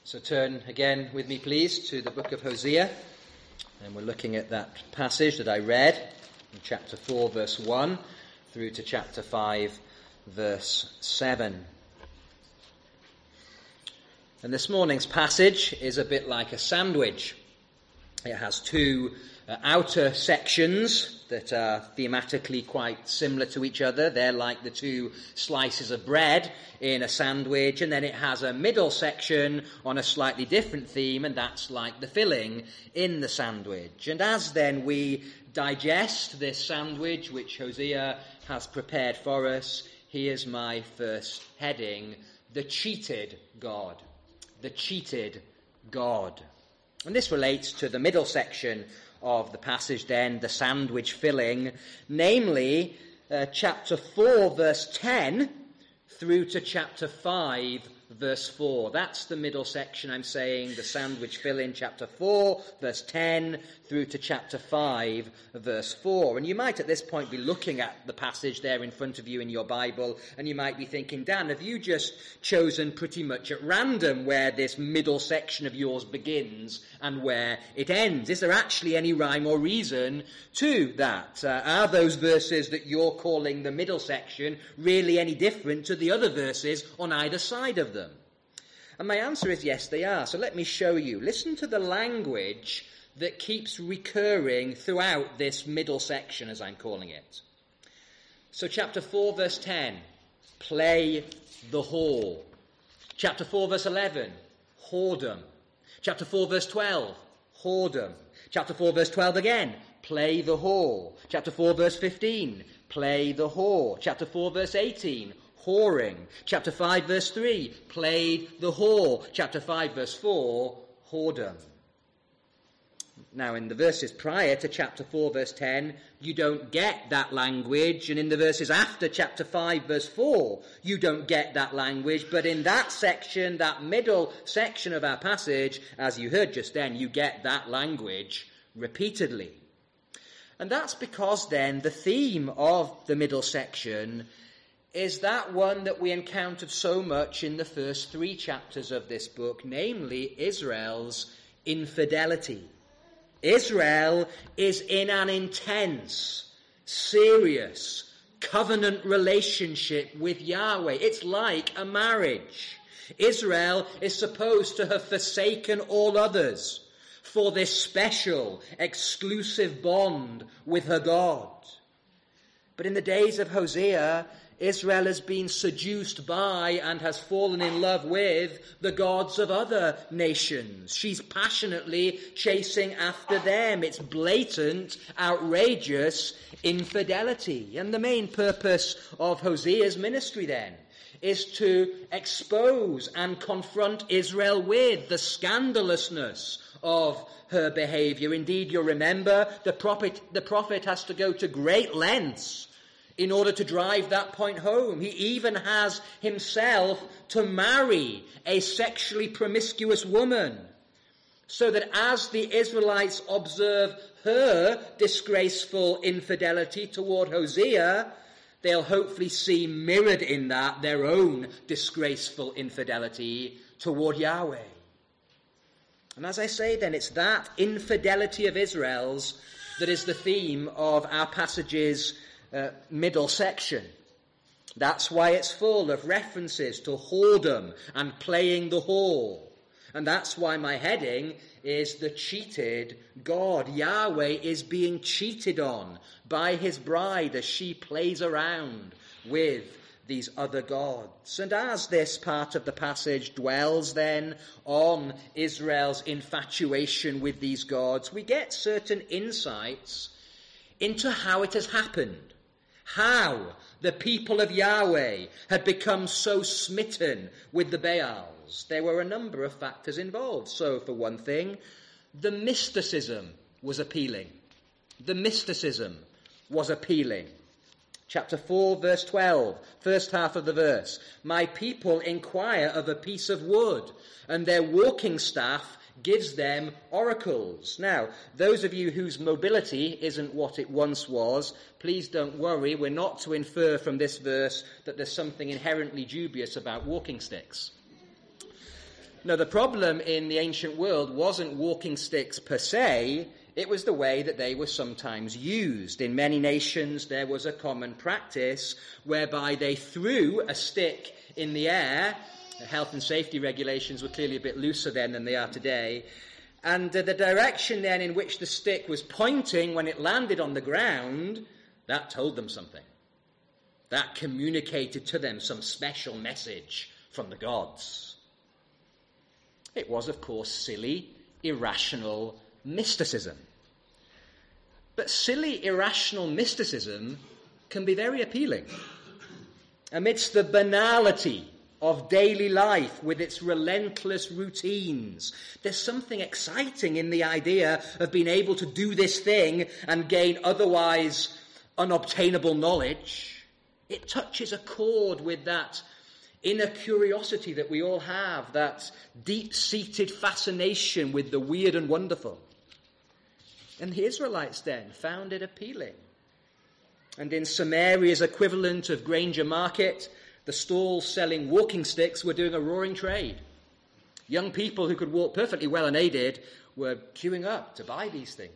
So turn again with me, please, to the book of Hosea. And we're looking at that passage that I read in chapter 4, verse 1, through to chapter 5, verse 7. And this morning's passage is a bit like a sandwich. It has two outer sections that are thematically quite similar to each other. They're like the two slices of bread in a sandwich, and then it has a middle section on a slightly different theme, and that's like the filling in the sandwich. And as then we digest this sandwich which Hosea has prepared for us, here's my first heading: the cheated God. The cheated God. And this relates to the middle section of the passage then, the sandwich filling, namely chapter 4, verse 10, through to chapter 5, verse 4. That's the middle section, I'm saying, the sandwich filling, chapter 4, verse 10, through to chapter 5, verse 4. And you might at this point be looking at the passage there in front of you in your Bible, and you might be thinking, Dan, have you just chosen pretty much at random where this middle section of yours begins and where it ends? Is there actually any rhyme or reason to that? Are those verses that you're calling the middle section really any different to the other verses on either side of them? And my answer is yes, they are. So let me show you. Listen to the language that keeps recurring throughout this middle section, as I'm calling it. So chapter 4, verse 10, play the whore. Chapter 4, verse 11, whoredom. Chapter 4, verse 12, whoredom. Chapter 4, verse 12 again, play the whore. Chapter 4, verse 15, play the whore. Chapter 4, verse 18, whoring. Chapter 5, verse 3, played the whore. Chapter 5, verse 4, whoredom. Now, in the verses prior to chapter 4, verse 10, you don't get that language. And in the verses after chapter 5, verse 4, you don't get that language. But in that section, that middle section of our passage, as you heard just then, you get that language repeatedly. And that's because then the theme of the middle section is that one that we encountered so much in the first 3 chapters of this book, namely Israel's infidelity. Israel is in an intense, serious, covenant relationship with Yahweh. It's like a marriage. Israel is supposed to have forsaken all others for this special, exclusive bond with her God. But in the days of Hosea, Israel has been seduced by and has fallen in love with the gods of other nations. She's passionately chasing after them. It's blatant, outrageous infidelity. And the main purpose of Hosea's ministry then is to expose and confront Israel with the scandalousness of her behavior. Indeed, you'll remember the prophet has to go to great lengths in order to drive that point home. He even has himself to marry a sexually promiscuous woman, so that as the Israelites observe her disgraceful infidelity toward Hosea, they'll hopefully see mirrored in that their own disgraceful infidelity toward Yahweh. And as I say then, it's that infidelity of Israel's that is the theme of our passage's middle section. That's why it's full of references to whoredom and playing the whore. And that's why my heading is the cheated God. Yahweh is being cheated on by his bride as she plays around with these other gods. And as this part of the passage dwells then on Israel's infatuation with these gods, we get certain insights into how it has happened. How the people of Yahweh had become so smitten with the Baals. There were a number of factors involved. So, for one thing, the mysticism was appealing. The mysticism was appealing. Chapter 4, verse 12, first half of the verse. My people inquire of a piece of wood, and their walking staff gives them oracles. Now, those of you whose mobility isn't what it once was, please don't worry. We're not to infer from this verse that there's something inherently dubious about walking sticks. No, the problem in the ancient world wasn't walking sticks per se, it was the way that they were sometimes used. In many nations there was a common practice whereby they threw a stick in the air. The health and safety regulations were clearly a bit looser then than they are today. And the direction then in which the stick was pointing when it landed on the ground, that told them something. That communicated to them some special message from the gods. It was, of course, silly, irrational mysticism. But silly, irrational mysticism can be very appealing. Amidst the banality of daily life with its relentless routines, there's something exciting in the idea of being able to do this thing and gain otherwise unobtainable knowledge. It touches a chord with that inner curiosity that we all have, that deep-seated fascination with the weird and wonderful. And the Israelites then found it appealing. And in Samaria's equivalent of Granger Market, the stalls selling walking sticks were doing a roaring trade. Young people who could walk perfectly well unaided were queuing up to buy these things.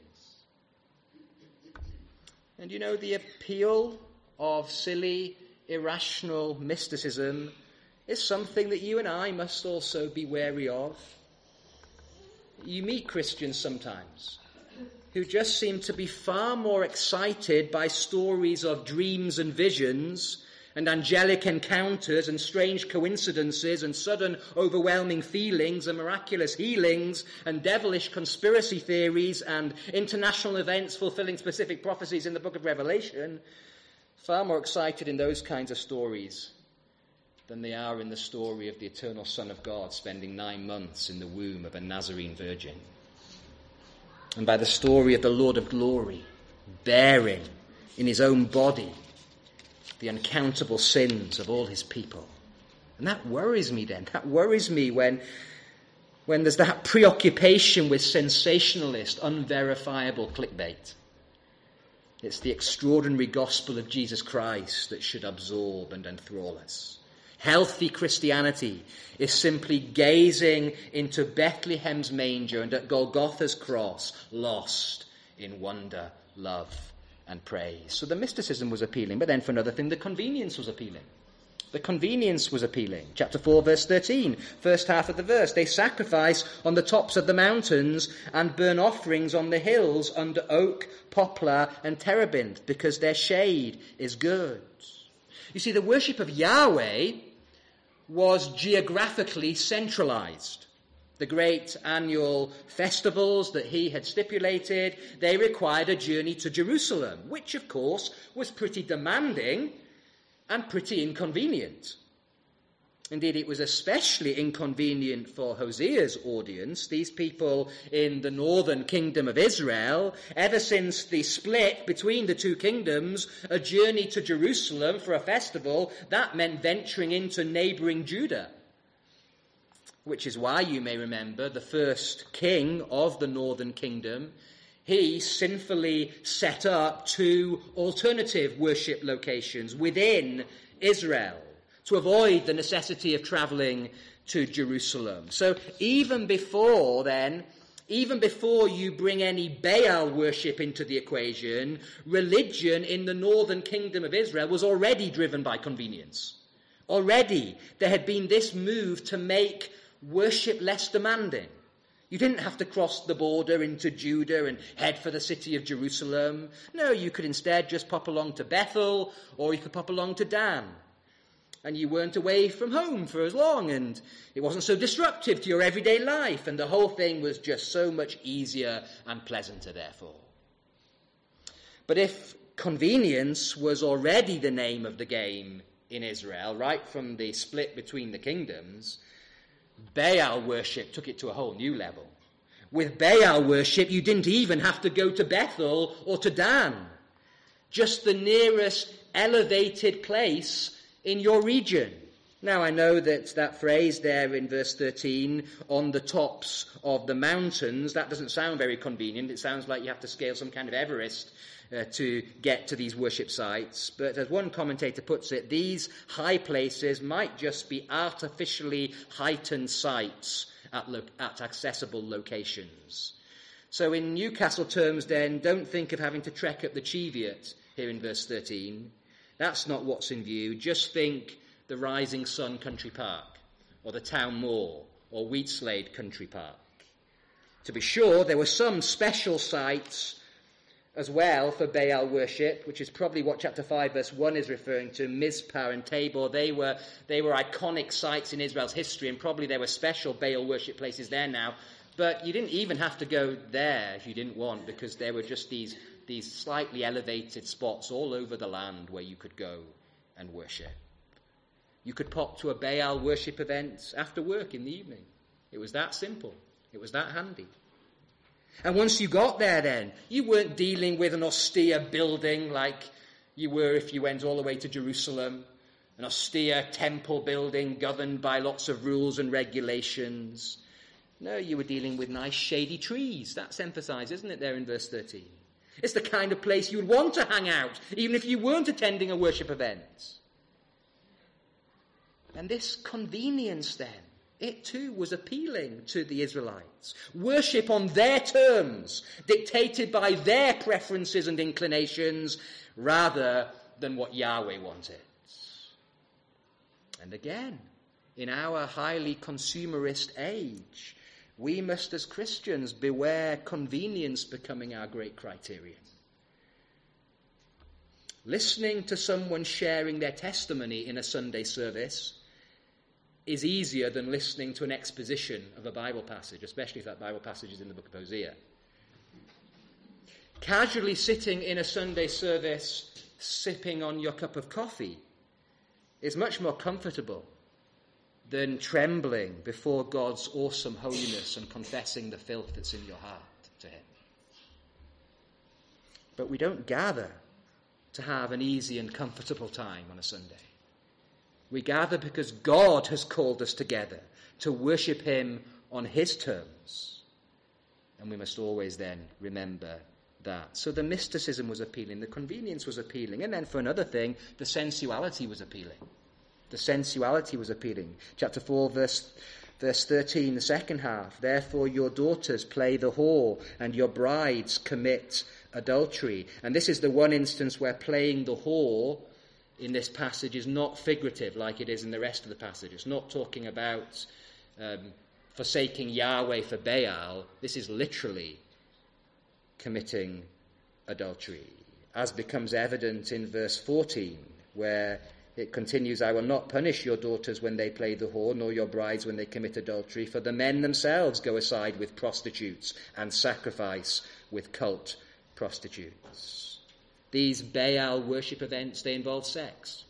And you know, the appeal of silly, irrational mysticism is something that you and I must also be wary of. You meet Christians sometimes who just seem to be far more excited by stories of dreams and visions and angelic encounters and strange coincidences and sudden overwhelming feelings and miraculous healings and devilish conspiracy theories and international events fulfilling specific prophecies in the book of Revelation, far more excited in those kinds of stories than they are in the story of the eternal Son of God spending 9 months in the womb of a Nazarene virgin. And by the story of the Lord of glory bearing in his own body the uncountable sins of all his people. And that worries me then. That worries me when there's that preoccupation with sensationalist, unverifiable clickbait. It's the extraordinary gospel of Jesus Christ that should absorb and enthrall us. Healthy Christianity is simply gazing into Bethlehem's manger and at Golgotha's cross, lost in wonder, love, and praise. So the mysticism was appealing, but then for another thing, the convenience was appealing. The convenience was appealing. Chapter 4, verse 13, first half of the verse. They sacrifice on the tops of the mountains and burn offerings on the hills under oak, poplar, and terebinth, because their shade is good. You see, the worship of Yahweh was geographically centralized. The great annual festivals that he had stipulated, they required a journey to Jerusalem, which, of course, was pretty demanding and pretty inconvenient. Indeed, it was especially inconvenient for Hosea's audience, these people in the northern kingdom of Israel. Ever since the split between the two kingdoms, a journey to Jerusalem for a festival, that meant venturing into neighboring Judah. Which is why, you may remember, the first king of the northern kingdom, he sinfully set up 2 alternative worship locations within Israel to avoid the necessity of travelling to Jerusalem. So even before you bring any Baal worship into the equation, religion in the northern kingdom of Israel was already driven by convenience. Already there had been this move to make worship less demanding. You didn't have to cross the border into Judah and head for the city of Jerusalem. No, you could instead just pop along to Bethel, or you could pop along to Dan. And you weren't away from home for as long, and it wasn't so disruptive to your everyday life, and the whole thing was just so much easier and pleasanter, therefore. But if convenience was already the name of the game in Israel, right from the split between the kingdoms, Baal worship took it to a whole new level. With Baal worship, you didn't even have to go to Bethel or to Dan. Just the nearest elevated place in your region. Now, I know that phrase there in verse 13, on the tops of the mountains, that doesn't sound very convenient. It sounds like you have to scale some kind of Everest to get to these worship sites. But as one commentator puts it, these high places might just be artificially heightened sites at accessible locations. So in Newcastle terms then, don't think of having to trek up the Cheviot here in verse 13. That's not what's in view. Just think the Rising Sun Country Park, or the Town Moor, or Wheatslade Country Park. To be sure, there were some special sites as well for Baal worship, which is probably what chapter 5 verse 1 is referring to. Mizpah and Tabor, they were iconic sites in Israel's history, and probably there were special Baal worship places there now. But you didn't even have to go there if you didn't want, because there were just these slightly elevated spots all over the land where you could go and worship. You could pop to a Baal worship event after work in the evening. It was that simple. It was that handy. And once you got there then, you weren't dealing with an austere building like you were if you went all the way to Jerusalem, an austere temple building governed by lots of rules and regulations. No, you were dealing with nice shady trees. That's emphasized, isn't it, there in verse 13? It's the kind of place you would want to hang out, even if you weren't attending a worship event. And this convenience then, it too was appealing to the Israelites. Worship on their terms, dictated by their preferences and inclinations, rather than what Yahweh wanted. And again, in our highly consumerist age, we must as Christians beware convenience becoming our great criterion. Listening to someone sharing their testimony in a Sunday service is easier than listening to an exposition of a Bible passage, especially if that Bible passage is in the book of Hosea. Casually sitting in a Sunday service, sipping on your cup of coffee, is much more comfortable than trembling before God's awesome holiness and confessing the filth that's in your heart to him. But we don't gather to have an easy and comfortable time on a Sunday. We gather because God has called us together to worship him on his terms. And we must always then remember that. So the mysticism was appealing, the convenience was appealing, and then for another thing, the sensuality was appealing. The sensuality was appealing. Chapter 4, verse 13, the second half. Therefore your daughters play the whore, and your brides commit adultery. And this is the one instance where playing the whore in this passage is not figurative like it is in the rest of the passage. It's not talking about forsaking Yahweh for Baal. This is literally committing adultery, as becomes evident in verse 14, where it continues, I will not punish your daughters when they play the whore, nor your brides when they commit adultery, for the men themselves go aside with prostitutes and sacrifice with cult prostitutes. These Baal worship events, they involve sex.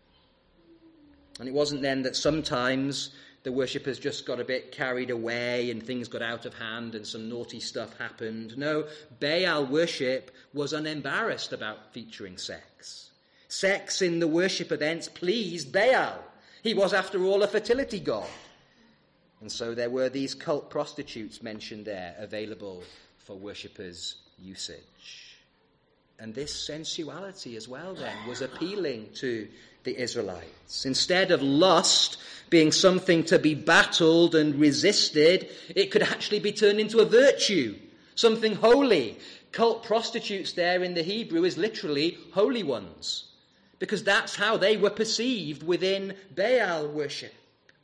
And it wasn't then that sometimes the worshippers just got a bit carried away and things got out of hand and some naughty stuff happened. No, Baal worship was unembarrassed about featuring sex. Sex in the worship events pleased Baal. He was, after all, a fertility god. And so there were these cult prostitutes mentioned there, available for worshippers' usage. And this sensuality as well then was appealing to the Israelites. Instead of lust being something to be battled and resisted, it could actually be turned into a virtue, something holy. Cult prostitutes there in the Hebrew is literally holy ones, because that's how they were perceived within Baal worship.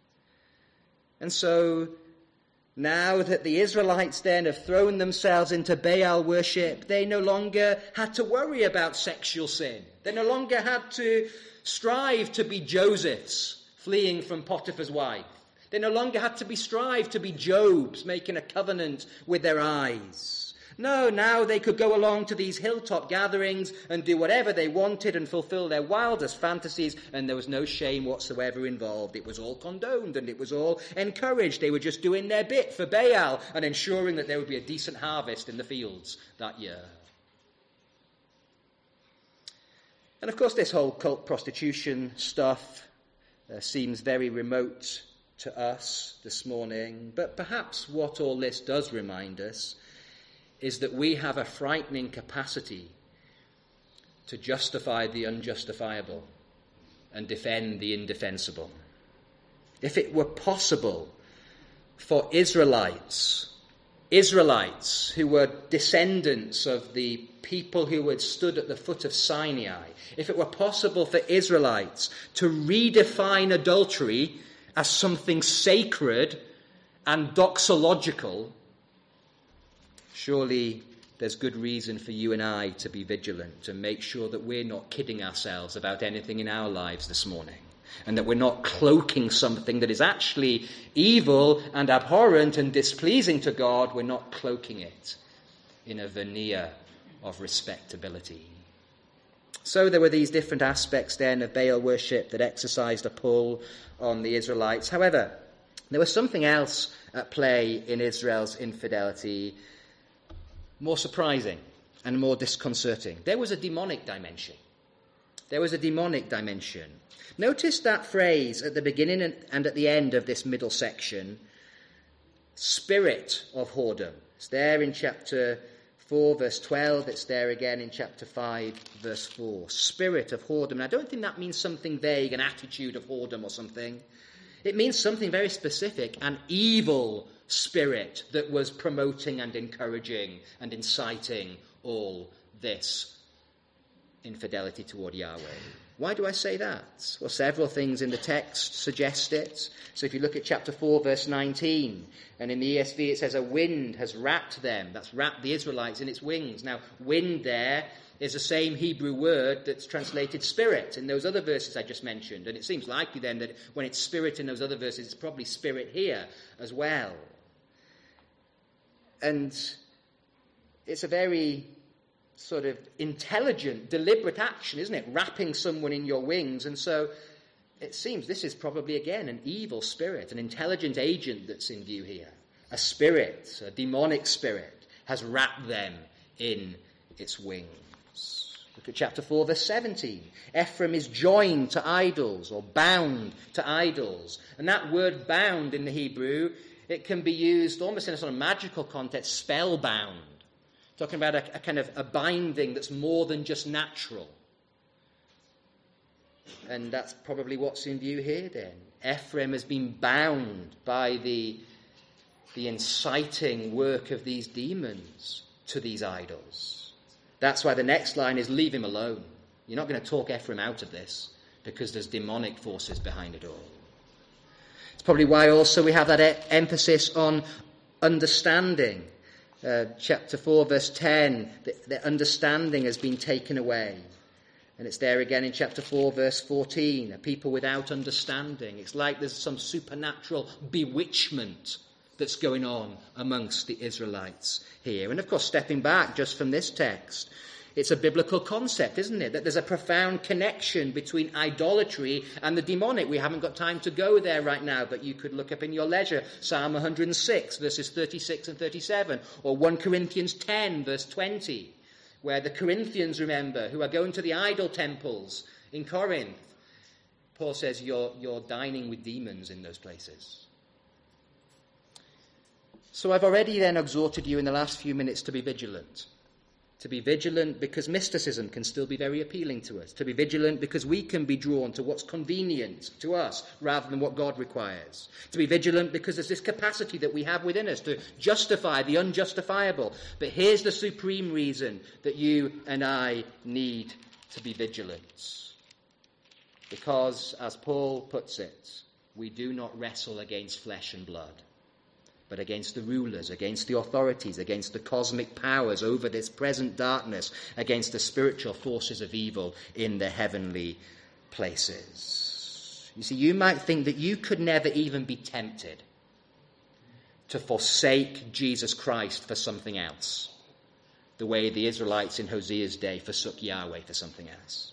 And so now that the Israelites then have thrown themselves into Baal worship, they no longer had to worry about sexual sin. They no longer had to strive to be Josephs fleeing from Potiphar's wife. They no longer had to strive to be Jobs making a covenant with their eyes. No, now they could go along to these hilltop gatherings and do whatever they wanted and fulfill their wildest fantasies, and there was no shame whatsoever involved. It was all condoned and it was all encouraged. They were just doing their bit for Baal and ensuring that there would be a decent harvest in the fields that year. And of course this whole cult prostitution stuff seems very remote to us this morning, but perhaps what all this does remind us is that we have a frightening capacity to justify the unjustifiable and defend the indefensible. If it were possible for Israelites who were descendants of the people who had stood at the foot of Sinai, if it were possible for Israelites to redefine adultery as something sacred and doxological, surely there's good reason for you and I to be vigilant and make sure that we're not kidding ourselves about anything in our lives this morning, and that we're not cloaking something that is actually evil and abhorrent and displeasing to God. We're not cloaking it in a veneer of respectability. So there were these different aspects then of Baal worship that exercised a pull on the Israelites. However, there was something else at play in Israel's infidelity, more surprising and more disconcerting. There was a demonic dimension. Notice that phrase at the beginning and at the end of this middle section, spirit of whoredom. It's there in chapter 4, verse 12. It's there again in chapter 5, verse 4. Spirit of whoredom. And I don't think that means something vague, an attitude of whoredom or something. It means something very specific, an evil spirit that was promoting and encouraging and inciting all this infidelity toward Yahweh. Why do I say that? Well, several things in the text suggest it. So if you look at chapter 4, verse 19, and in the ESV it says, a wind has wrapped them. That's wrapped the Israelites in its wings. Now, wind there is the same Hebrew word that's translated spirit in those other verses I just mentioned. And it seems likely then that when it's spirit in those other verses, it's probably spirit here as well. And it's a very sort of intelligent, deliberate action, isn't it? Wrapping someone in your wings. And so it seems this is probably, again, an evil spirit, an intelligent agent that's in view here. A spirit, a demonic spirit, has wrapped them in its wings. Look at chapter 4, verse 17. Ephraim is joined to idols, or bound to idols. And that word bound in the Hebrew, it can be used almost in a sort of magical context, spellbound. Talking about a kind of a binding that's more than just natural. And that's probably what's in view here then. Ephraim has been bound by the inciting work of these demons to these idols. That's why the next line is leave him alone. You're not going to talk Ephraim out of this because there's demonic forces behind it all. It's probably why also we have that emphasis on understanding. Chapter 4, verse 10, the understanding has been taken away. And it's there again in chapter 4, verse 14, a people without understanding. It's like there's some supernatural bewitchment that's going on amongst the Israelites here. And of course, stepping back just from this text, it's a biblical concept, isn't it? That there's a profound connection between idolatry and the demonic. We haven't got time to go there right now, but you could look up in your leisure Psalm 106, verses 36 and 37, or 1 Corinthians 10, verse 20, where the Corinthians, remember, who are going to the idol temples in Corinth, Paul says you're dining with demons in those places. So I've already then exhorted you in the last few minutes to be vigilant. To be vigilant because mysticism can still be very appealing to us. To be vigilant because we can be drawn to what's convenient to us rather than what God requires. To be vigilant because there's this capacity that we have within us to justify the unjustifiable. But here's the supreme reason that you and I need to be vigilant. Because, as Paul puts it, we do not wrestle against flesh and blood, but against the rulers, against the authorities, against the cosmic powers over this present darkness, against the spiritual forces of evil in the heavenly places. You see, you might think that you could never even be tempted to forsake Jesus Christ for something else, the way the Israelites in Hosea's day forsook Yahweh for something else.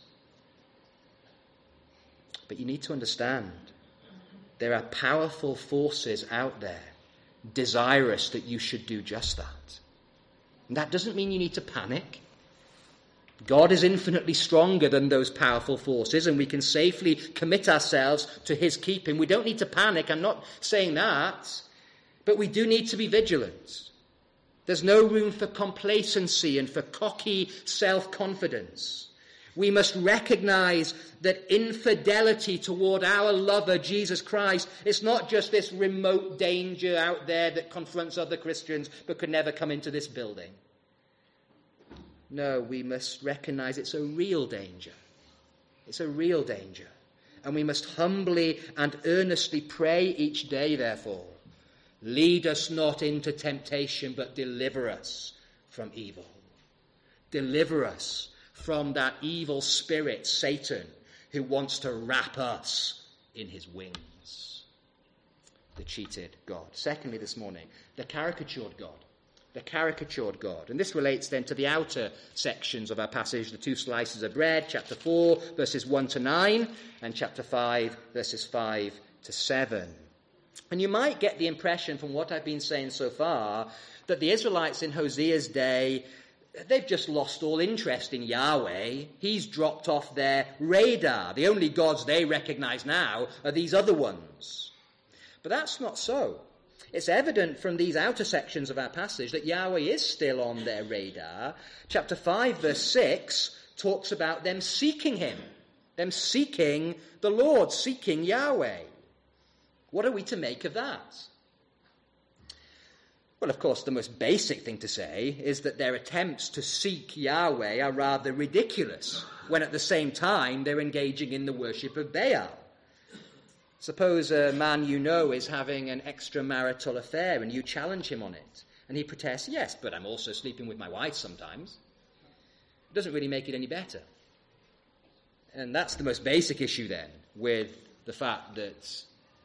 But you need to understand, there are powerful forces out there desirous that you should do just that. And that doesn't mean you need to panic. God is infinitely stronger than those powerful forces, and we can safely commit ourselves to his keeping. We don't need to panic. I'm not saying that. But we do need to be vigilant. There's no room for complacency and for cocky self-confidence. We must recognize that infidelity toward our lover, Jesus Christ, it's not just this remote danger out there that confronts other Christians but could never come into this building. No, we must recognize it's a real danger. It's a real danger. And we must humbly and earnestly pray each day, therefore, lead us not into temptation, but deliver us from evil. Deliver us from that evil spirit, Satan, who wants to wrap us in his wings. The cheated God. Secondly, this morning, the caricatured God. The caricatured God. And this relates then to the outer sections of our passage, the two slices of bread, chapter 4, verses 1 to 9, and chapter 5, verses 5 to 7. And you might get the impression from what I've been saying so far that the Israelites in Hosea's day, they've just lost all interest in Yahweh. He's dropped off their radar. The only gods they recognize now are these other ones. But that's not so. It's evident from these outer sections of our passage that Yahweh is still on their radar. Chapter 5, verse 6 talks about them seeking him, them seeking the Lord, seeking Yahweh. What are we to make of that? Well, of course, the most basic thing to say is that their attempts to seek Yahweh are rather ridiculous, when at the same time they're engaging in the worship of Baal. Suppose a man you know is having an extramarital affair and you challenge him on it. And he protests, yes, but I'm also sleeping with my wife sometimes. It doesn't really make it any better. And that's the most basic issue then, with the fact that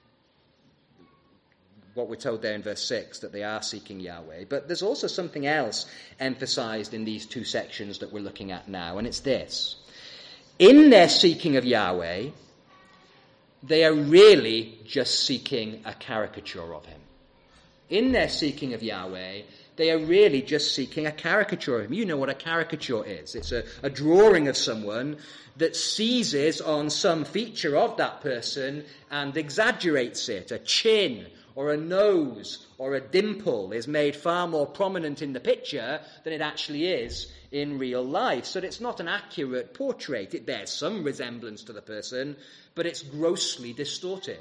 what we're told there in verse 6, that they are seeking Yahweh. But there's also something else emphasized in these two sections that we're looking at now, and it's this. In their seeking of Yahweh, they are really just seeking a caricature of him. In their seeking of Yahweh, they are really just seeking a caricature of him. You know what a caricature is. It's a drawing of someone that seizes on some feature of that person and exaggerates it. A chin or a nose or a dimple is made far more prominent in the picture than it actually is in real life. So it's not an accurate portrait. It bears some resemblance to the person, but it's grossly distorted.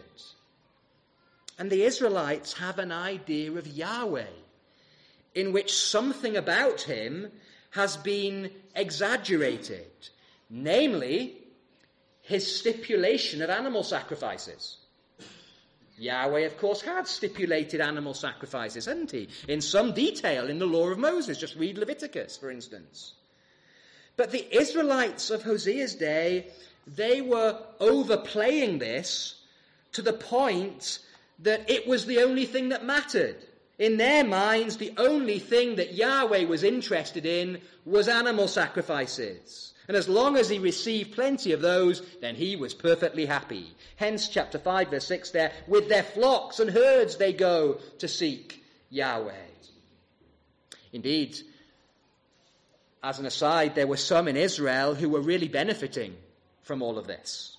And the Israelites have an idea of Yahweh in which something about him has been exaggerated, namely his stipulation of animal sacrifices. Yahweh, of course, had stipulated animal sacrifices, hadn't he? In some detail in the law of Moses. Just read Leviticus, for instance. But the Israelites of Hosea's day, they were overplaying this to the point that it was the only thing that mattered. In their minds, the only thing that Yahweh was interested in was animal sacrifices. And as long as he received plenty of those, then he was perfectly happy. Hence, chapter 5, verse 6 there, with their flocks and herds they go to seek Yahweh. Indeed, as an aside, there were some in Israel who were really benefiting from all of this.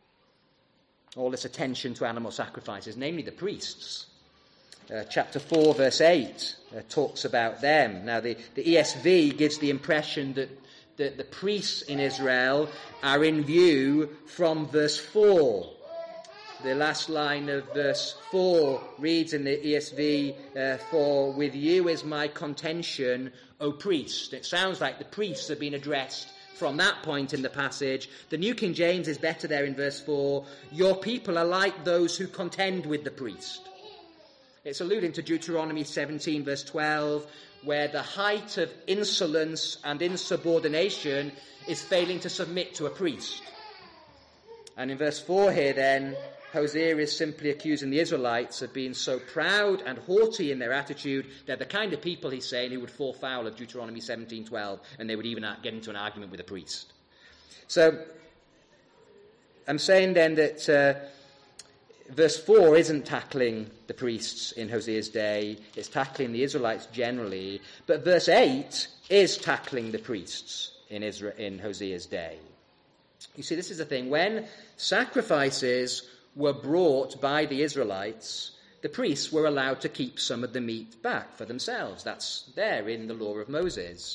All this attention to animal sacrifices, namely the priests. Chapter 4, verse 8 talks about them. Now, the ESV gives the impression that the priests in Israel are in view from verse 4. The last line of verse 4 reads in the ESV, for with you is my contention, O priest. It sounds like the priests have been addressed from that point in the passage. The New King James is better there in verse 4. Your people are like those who contend with the priest. It's alluding to Deuteronomy 17, verse 12, where the height of insolence and insubordination is failing to submit to a priest. And in verse 4 here then, Hosea is simply accusing the Israelites of being so proud and haughty in their attitude. They're the kind of people, he's saying, who would fall foul of Deuteronomy 17:12, and they would even get into an argument with a priest. So I'm saying then that verse 4 isn't tackling the priests in Hosea's day, it's tackling the Israelites generally, but verse 8 is tackling the priests in Hosea's day. You see, this is the thing. When sacrifices were brought by the Israelites, the priests were allowed to keep some of the meat back for themselves. That's there in the law of Moses.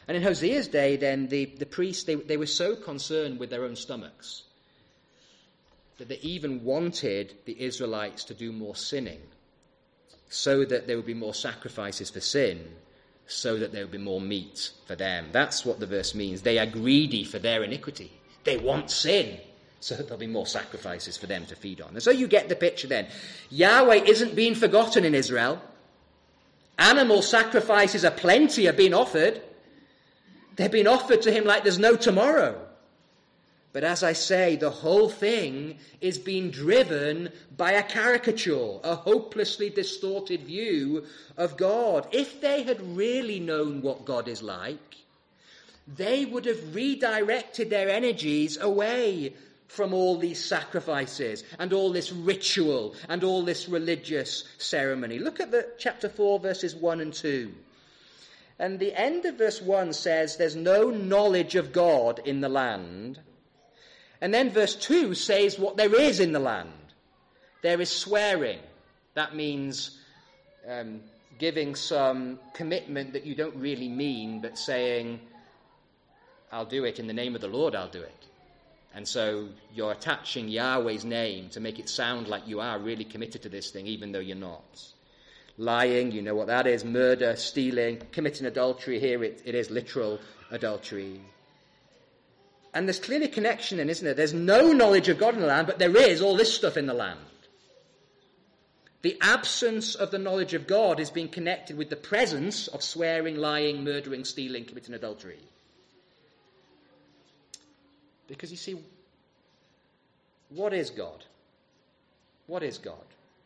And in Hosea's day, then, the priests, they were so concerned with their own stomachs that they even wanted the Israelites to do more sinning so that there would be more sacrifices for sin, so that there would be more meat for them. That's what the verse means. They are greedy for their iniquity. They want sin, so that there'll be more sacrifices for them to feed on. And so you get the picture then. Yahweh isn't being forgotten in Israel. Animal sacrifices are plenty, are being offered. They're being offered to him like there's no tomorrow. But as I say, the whole thing is being driven by a caricature, a hopelessly distorted view of God. If they had really known what God is like, they would have redirected their energies away from all these sacrifices and all this ritual and all this religious ceremony. Look at chapter 4, verses 1 and 2. And the end of verse 1 says, there's no knowledge of God in the land. And then verse 2 says what there is in the land. There is swearing. That means giving some commitment that you don't really mean, but saying, I'll do it in the name of the Lord, I'll do it. And so you're attaching Yahweh's name to make it sound like you are really committed to this thing, even though you're not. Lying, you know what that is. Murder, stealing, committing adultery. Here it is literal adultery. And there's clearly a connection then, isn't there? There's no knowledge of God in the land, but there is all this stuff in the land. The absence of the knowledge of God is being connected with the presence of swearing, lying, murdering, stealing, committing adultery. Because you see, what is God? What is God?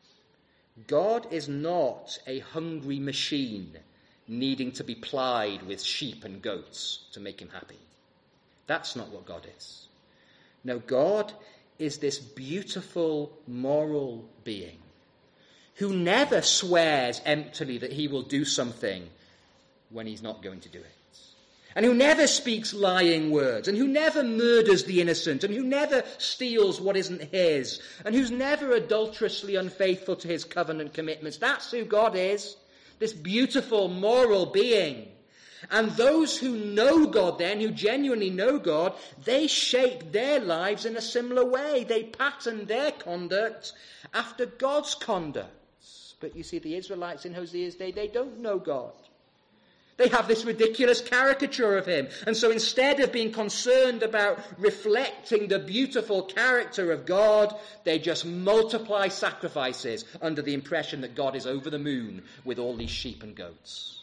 God is not a hungry machine needing to be plied with sheep and goats to make him happy. That's not what God is. No, God is this beautiful moral being who never swears emptily that he will do something when he's not going to do it. And who never speaks lying words, and who never murders the innocent, and who never steals what isn't his, and who's never adulterously unfaithful to his covenant commitments. That's who God is, this beautiful moral being. And those who know God then, who genuinely know God, they shape their lives in a similar way. They pattern their conduct after God's conduct. But you see, the Israelites in Hosea's day, they don't know God. They have this ridiculous caricature of him. And so instead of being concerned about reflecting the beautiful character of God, they just multiply sacrifices under the impression that God is over the moon with all these sheep and goats.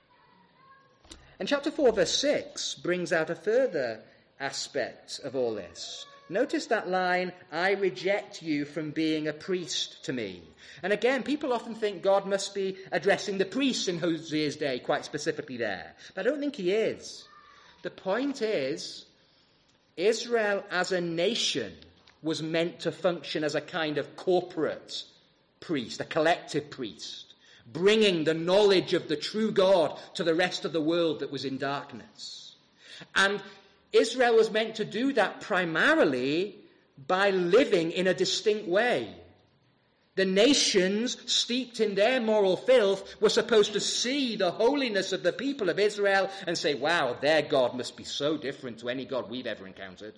And chapter 4, verse 6 brings out a further aspect of all this. Notice that line, I reject you from being a priest to me. And again, people often think God must be addressing the priests in Hosea's day, quite specifically there. But I don't think he is. The point is, Israel as a nation was meant to function as a kind of corporate priest, a collective priest, bringing the knowledge of the true God to the rest of the world that was in darkness. And Israel was meant to do that primarily by living in a distinct way. The nations, steeped in their moral filth, were supposed to see the holiness of the people of Israel and say, wow, their God must be so different to any God we've ever encountered.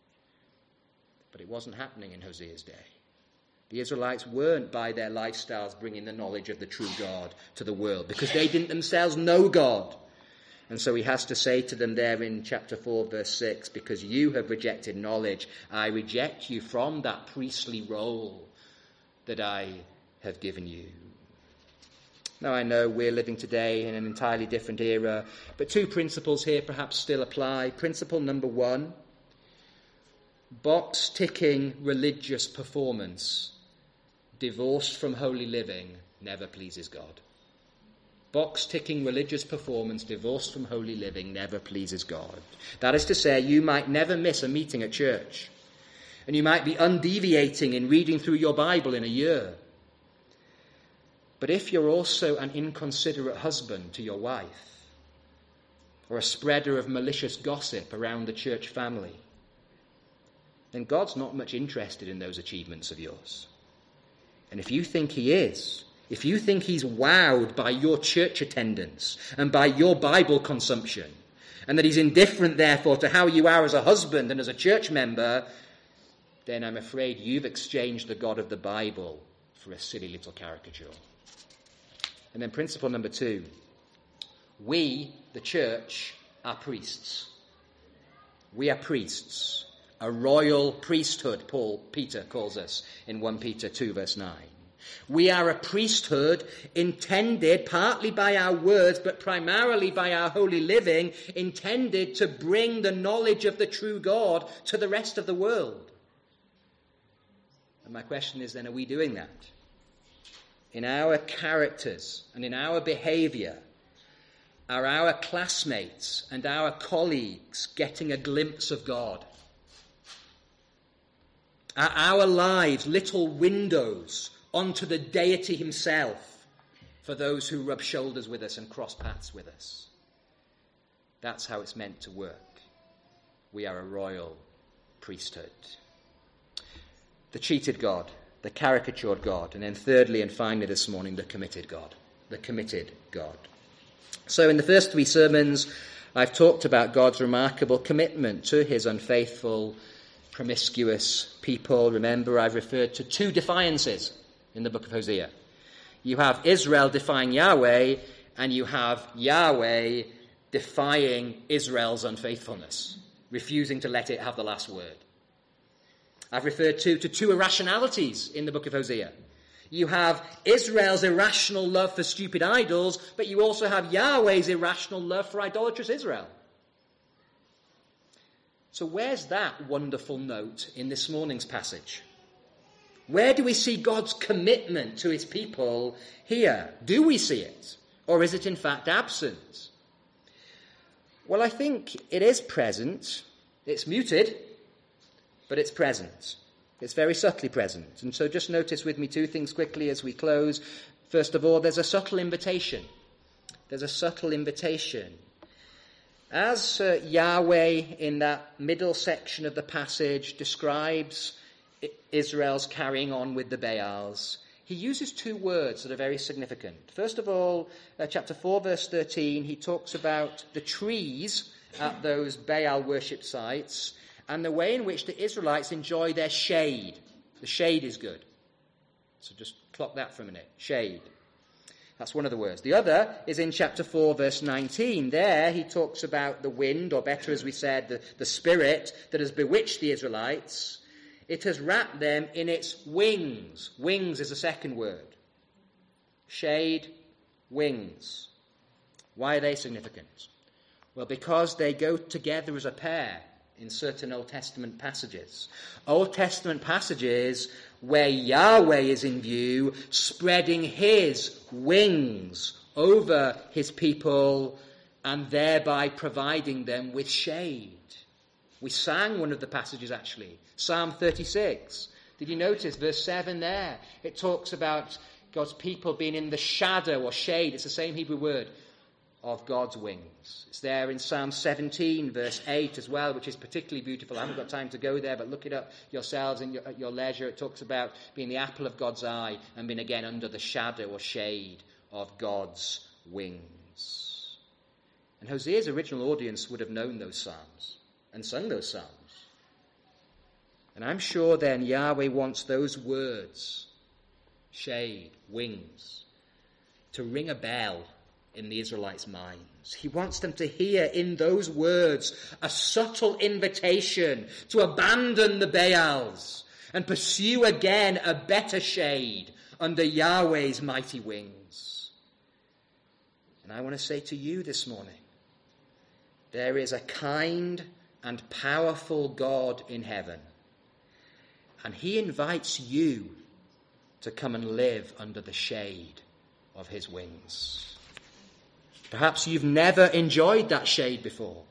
But it wasn't happening in Hosea's day. The Israelites weren't, by their lifestyles, bringing the knowledge of the true God to the world because they didn't themselves know God. And so he has to say to them there in chapter 4, verse 6, because you have rejected knowledge, I reject you from that priestly role that I have given you. Now I know we're living today in an entirely different era, but two principles here perhaps still apply. Principle number 1, box-ticking religious performance divorced from holy living never pleases God. Box-ticking religious performance divorced from holy living never pleases God. That is to say, you might never miss a meeting at church. And you might be undeviating in reading through your Bible in a year. But if you're also an inconsiderate husband to your wife, or a spreader of malicious gossip around the church family, then God's not much interested in those achievements of yours. And if you think he is, if you think he's wowed by your church attendance and by your Bible consumption, and that he's indifferent, therefore, to how you are as a husband and as a church member, then I'm afraid you've exchanged the God of the Bible for a silly little caricature. And then principle number 2, we, the church, are priests. We are priests, a royal priesthood, Peter calls us in 1 Peter 2 verse 9. We are a priesthood intended partly by our words, but primarily by our holy living, intended to bring the knowledge of the true God to the rest of the world. And my question is then, are we doing that? In our characters and in our behavior, are our classmates and our colleagues getting a glimpse of God? Are our lives little windows onto the deity himself for those who rub shoulders with us and cross paths with us? That's how it's meant to work. We are a royal priesthood. The cheated God, the caricatured God, and then thirdly and finally this morning, the committed God. The committed God. So in the first 3 sermons, I've talked about God's remarkable commitment to his unfaithful, promiscuous people. Remember, I've referred to 2 defiances in the book of Hosea. You have Israel defying Yahweh, and you have Yahweh defying Israel's unfaithfulness, refusing to let it have the last word. I've referred to 2 irrationalities in the book of Hosea. You have Israel's irrational love for stupid idols, but you also have Yahweh's irrational love for idolatrous Israel. So where's that wonderful note in this morning's passage? Where do we see God's commitment to his people here? Do we see it? Or is it in fact absent? Well, I think it is present. It's muted, but it's present. It's very subtly present. And so just notice with me 2 things quickly as we close. First of all, there's a subtle invitation. There's a subtle invitation. As Yahweh in that middle section of the passage describes Israel's carrying on with the Baals, he uses 2 words that are very significant. First of all, chapter 4, verse 13, he talks about the trees at those Baal worship sites and the way in which the Israelites enjoy their shade. The shade is good. So just clock that for a minute. Shade. That's one of the words. The other is in chapter 4, verse 19. There he talks about the wind, or better as we said, the spirit that has bewitched the Israelites. It has wrapped them in its wings. Wings is a second word. Shade, wings. Why are they significant? Well, because they go together as a pair in certain Old Testament passages. Old Testament passages where Yahweh is in view, spreading his wings over his people and thereby providing them with shade. We sang one of the passages actually, Psalm 36. Did you notice verse 7 there? It talks about God's people being in the shadow or shade. It's the same Hebrew word, of God's wings. It's there in Psalm 17, verse 8 as well, which is particularly beautiful. I haven't got time to go there, but look it up yourselves at your leisure. It talks about being the apple of God's eye and being again under the shadow or shade of God's wings. And Hosea's original audience would have known those psalms and sung those psalms. And I'm sure then Yahweh wants those words, shade, wings, to ring a bell in the Israelites' minds. He wants them to hear in those words a subtle invitation to abandon the Baals and pursue again a better shade under Yahweh's mighty wings. And I want to say to you this morning, there is a kind and powerful God in heaven, and he invites you to come and live under the shade of his wings. Perhaps you've never enjoyed that shade before.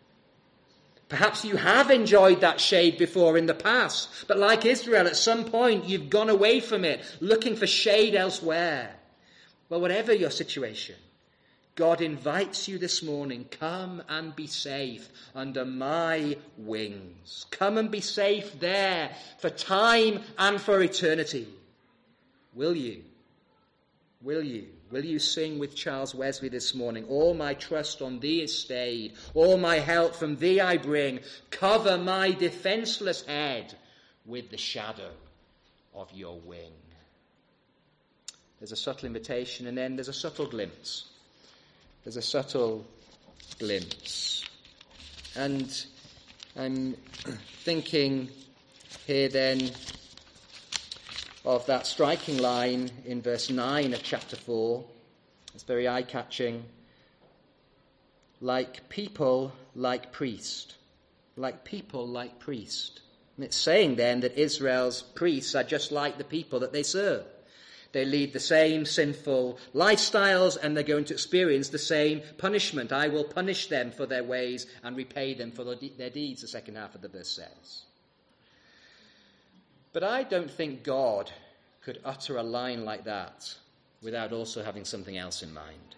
Perhaps you have enjoyed that shade before in the past, but like Israel, at some point you've gone away from it, looking for shade elsewhere. Well, whatever your situation, God invites you this morning, come and be safe under my wings. Come and be safe there for time and for eternity. Will you? Will you? Will you sing with Charles Wesley this morning? All my trust on thee is stayed. All my help from thee I bring. Cover my defenseless head with the shadow of your wing. There's a subtle invitation, and then there's a subtle glimpse. There's a subtle glimpse. And I'm thinking here then of that striking line in verse 9 of chapter 4. It's very eye-catching. Like people, like priest. Like people, like priest. And it's saying then that Israel's priests are just like the people that they serve. They lead the same sinful lifestyles, and they're going to experience the same punishment. I will punish them for their ways and repay them for their deeds, the second half of the verse says. But I don't think God could utter a line like that without also having something else in mind.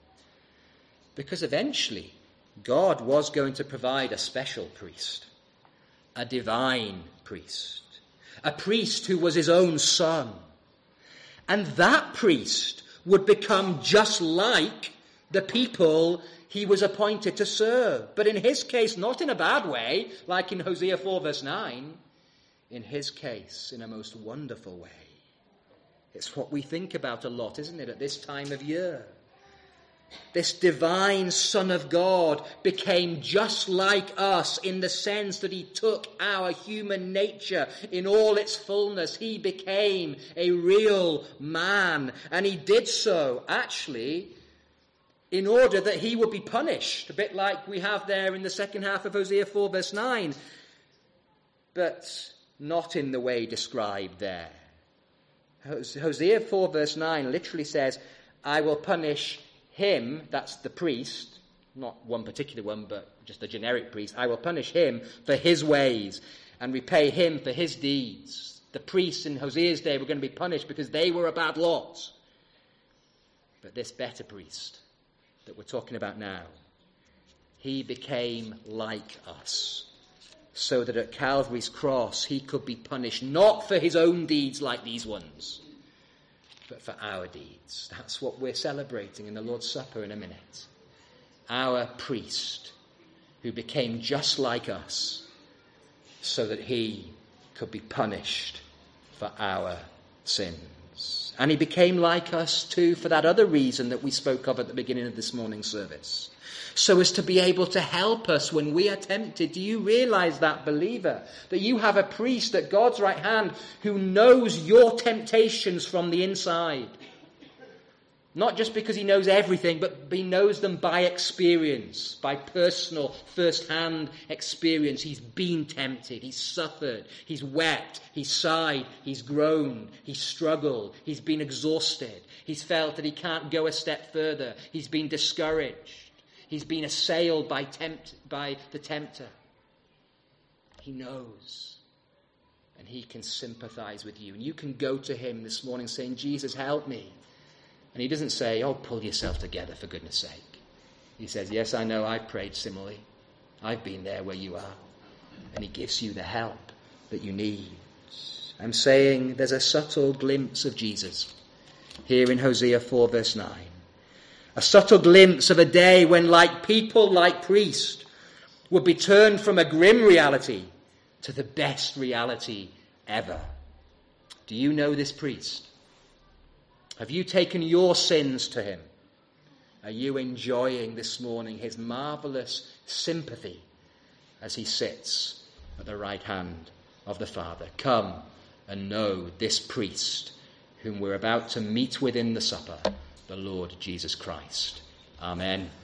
Because eventually, God was going to provide a special priest, a divine priest, a priest who was his own son. And that priest would become just like the people he was appointed to serve. But in his case, not in a bad way, like in Hosea 4 verse 9. In his case, in a most wonderful way. It's what we think about a lot, isn't it, at this time of year? This divine Son of God became just like us in the sense that he took our human nature in all its fullness. He became a real man, and he did so, actually, in order that he would be punished, a bit like we have there in the second half of Hosea 4 verse 9. But not in the way described there. Hosea 4 verse 9 literally says, I will punish him, that's the priest, not one particular one, but just a generic priest. I will punish him for his ways and repay him for his deeds. The priests in Hosea's day were going to be punished because they were a bad lot. But this better priest that we're talking about now, he became like us, so that at Calvary's cross he could be punished not for his own deeds like these ones, but for our deeds. That's what we're celebrating in the Lord's Supper in a minute. Our priest who became just like us so that he could be punished for our sins. And he became like us too for that other reason that we spoke of at the beginning of this morning's service. So as to be able to help us when we are tempted. Do you realize that, believer? That you have a priest at God's right hand who knows your temptations from the inside. Not just because he knows everything, but he knows them by experience, by personal, first-hand experience. He's been tempted, he's suffered, he's wept, he's sighed, he's groaned, he's struggled, he's been exhausted. He's felt that he can't go a step further. He's been discouraged. He's been assailed by the tempter. He knows. And he can sympathize with you. And you can go to him this morning saying, Jesus, help me. And he doesn't say, oh, pull yourself together for goodness sake. He says, yes, I know, I prayed similarly. I've been there where you are. And he gives you the help that you need. I'm saying there's a subtle glimpse of Jesus here in Hosea 4 verse 9. A subtle glimpse of a day when, like people, like priest, would be turned from a grim reality to the best reality ever. Do you know this priest? Have you taken your sins to him? Are you enjoying this morning his marvelous sympathy as he sits at the right hand of the Father? Come and know this priest whom we're about to meet with in the supper, the Lord Jesus Christ. Amen.